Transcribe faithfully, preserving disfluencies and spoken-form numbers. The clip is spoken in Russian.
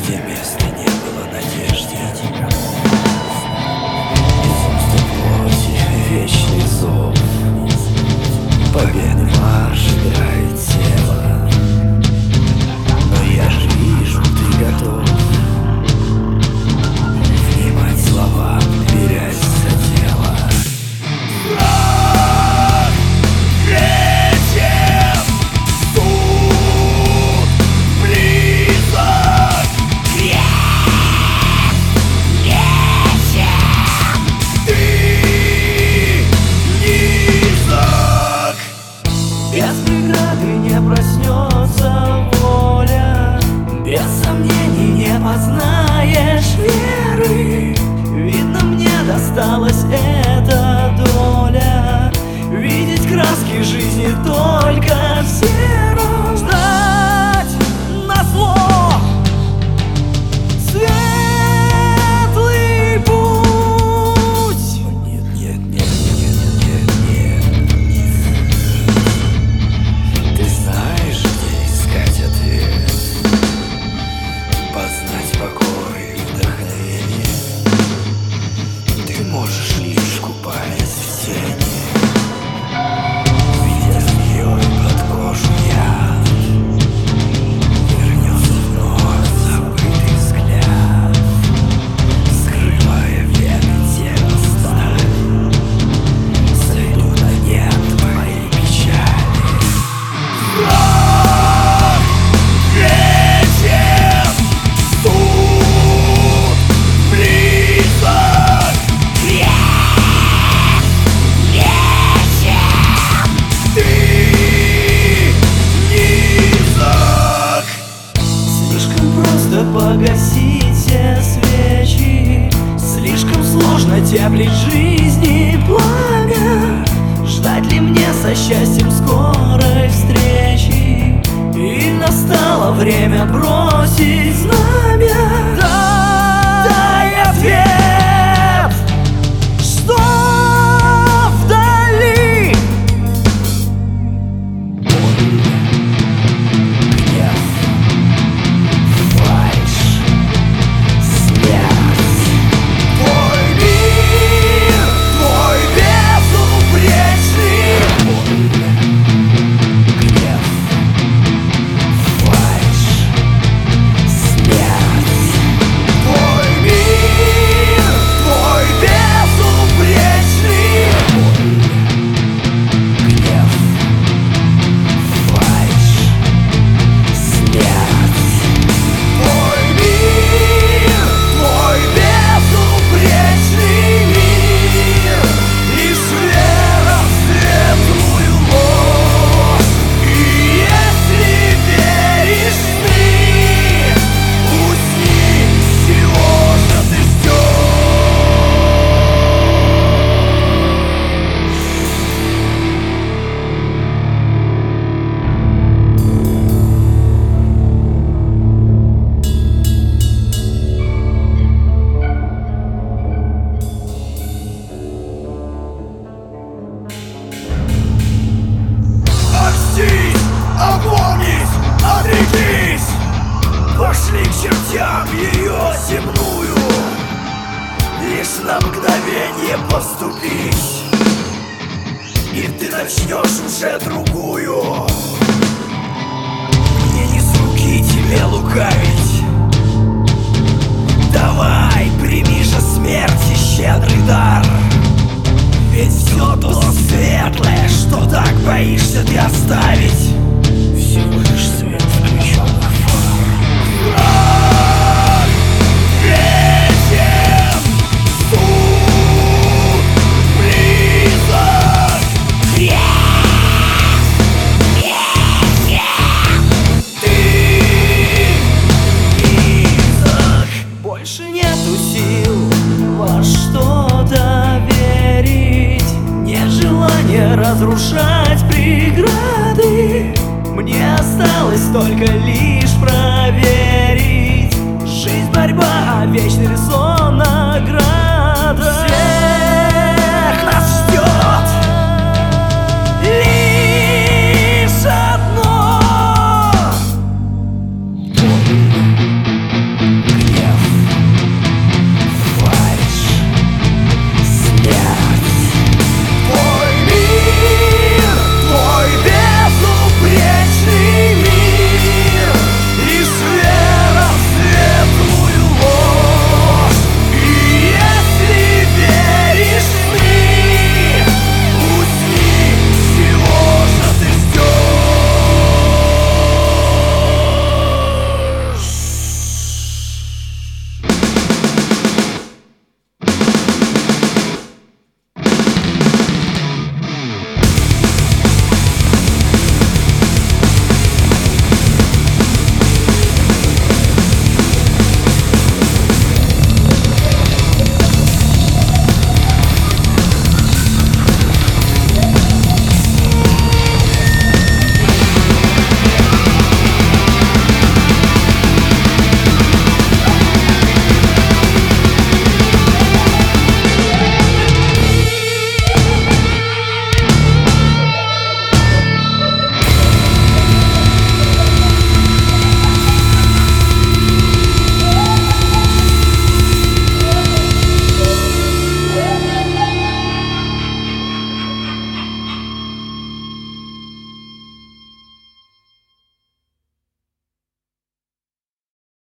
где места не было надежде. Безумство плоти, вечный зов, победный марш играет тело. Но я же вижу, ты готов внимать словам, берясь за дело. Страх вечен, суд близок, грех вечен, ты низок. Без преграды не проснется воля, без сомнений не познаешь веры. Видно, мне досталась эта доля, видеть краски жизни только в сером. Ждать назло светлый путь. Нет, нет, нет, нет, нет, нет, нет. Ты знаешь, где искать ответ, познать покой и вдохновение. Ты можешь лишь, купаясь в тени, видя змеей под кожу яд, вернется вновь забытый взгляд, скрывая вены тела сталь. Сойдут на нет твоей печали. Страх вечен, суд близок, грех вечен, ты низок. Слишком просто погасить все свечи, слишком сложно теплить жизни пламя. Ждать ли мне со счастьем скорой встречи, и настало время бросить знамя? Дай ответ, что вдали. Боль, гнев, фальшь, смерть. Твой мир, твой безупречный. Боль, гнев, фальшь, смерть. Твой мир, твой безупречный. Боль, гнев, фальшь, смерть. Твой мир, твой безупречный мир. Лишь вера в светлую ложь. И если веришь ты, усни, чего же ты ждешь? Очнись, опомнись, отрекись. Пошли к чертям ее земную, лишь на мгновение поступись, и ты начнешь уже другую. Мне не с руки тебе лукавить. Давай, прими же смерти щедрый дар. Ведь все то светлое, что так боишься ты оставить, Всего лишь свет включенных фар. Страх вечен, суд близок, грех вечен, ты низок. Больше нету сил во что-то верить, нет желания разрушать преграды. Мне осталось только